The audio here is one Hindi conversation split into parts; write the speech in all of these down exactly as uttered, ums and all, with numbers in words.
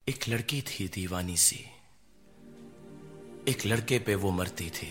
एक लड़की थी दीवानी सी, एक लड़के पे वो मरती थी।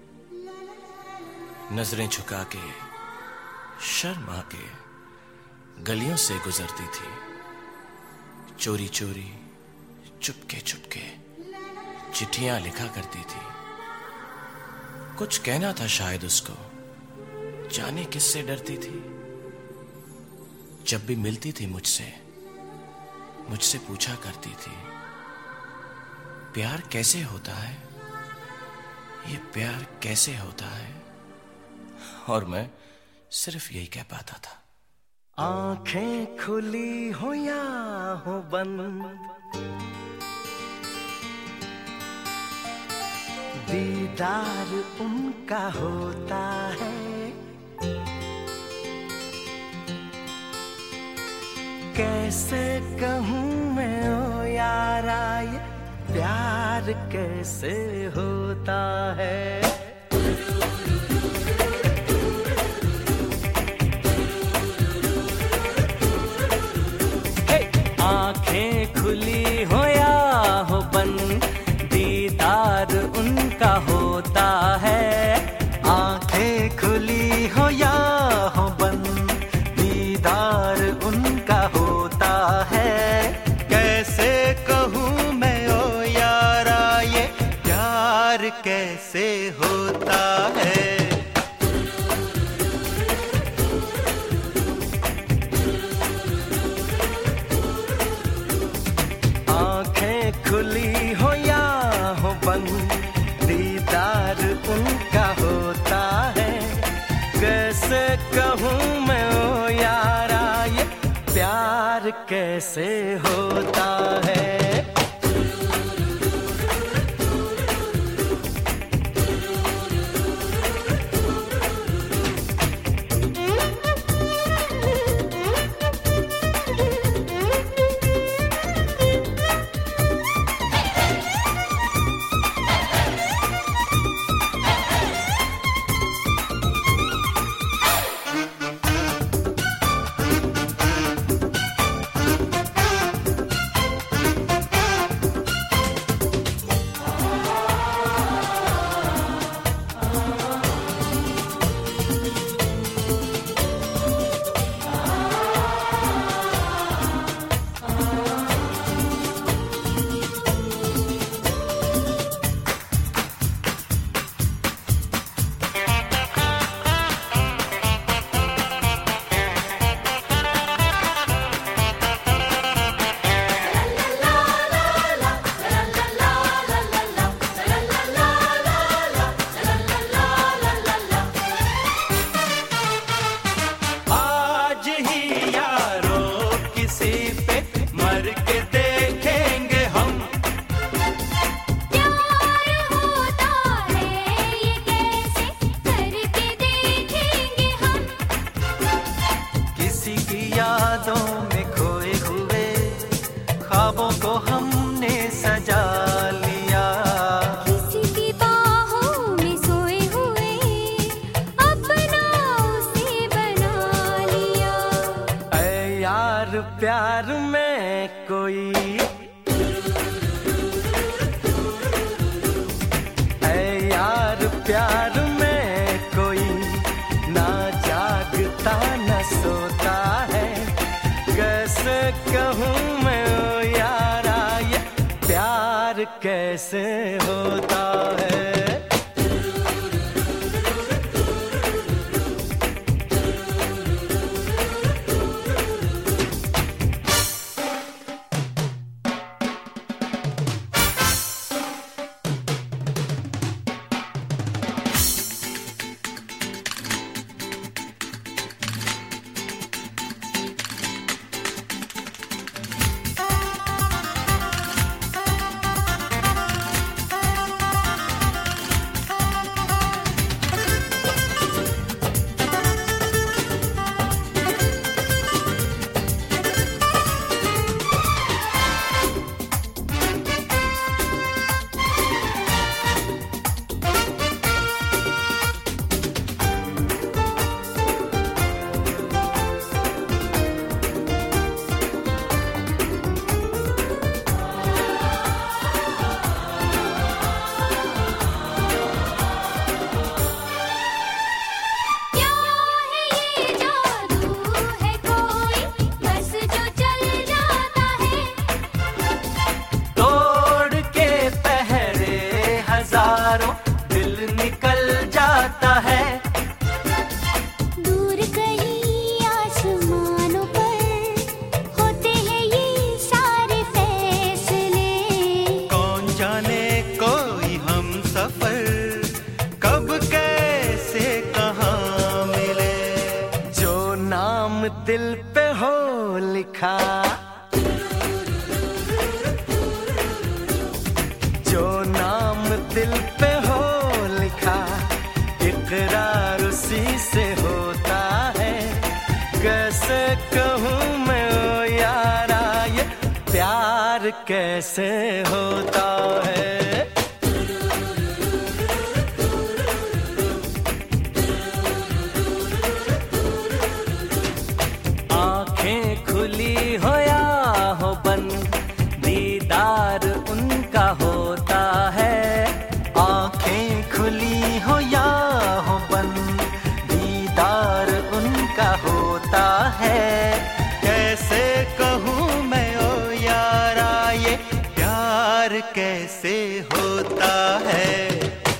नजरें झुका के शर्मा के गलियों से गुजरती थी। चोरी चोरी चुपके चुपके चिट्ठियां लिखा करती थी। कुछ कहना था शायद उसको, जाने किससे डरती थी। जब भी मिलती थी मुझसे मुझसे पूछा करती थी, प्यार कैसे होता है, ये प्यार कैसे होता है। और मैं सिर्फ यही कह पाता था। आंखें खुली हो या हो बंद, दीदार उनका होता है। कैसे कहूँ मैं ओ यारा, ये प्यार कैसे होता है। आंखें खुली हो या हो बंद, दीदार उनका होता है। आंखें खुली हो या हो बंद, दीदार उनका होता है। कैसे कहूँ मैं ओ यारा, ये प्यार कैसे होता है। खुली हो या हो बंद, दीदार उनका होता है। कैसे कहूँ मैं ओ यारा, ये प्यार कैसे होता है। ख्वाबों को हमने सजा लिया। किसी की बाहों में सोए हुए अपना उसे बना लिया। ऐ यार प्यार में कोई, ऐ यार प्यार में कोई ना जागता न सोता है। कैसे कहूँ मैं कैसे होता है। दिल पे हो लिखा, इकरार उसी से होता है। कैसे कहूँ मैं ओ यारा, ये प्यार कैसे होता है। आंखें खुली हो या हो बंद, दीदार उनका होता है। आंखें खुली हो या हो बंद, दीदार उनका होता है। कैसे कहूँ मैं ओ यारा, ये प्यार कैसे होता है।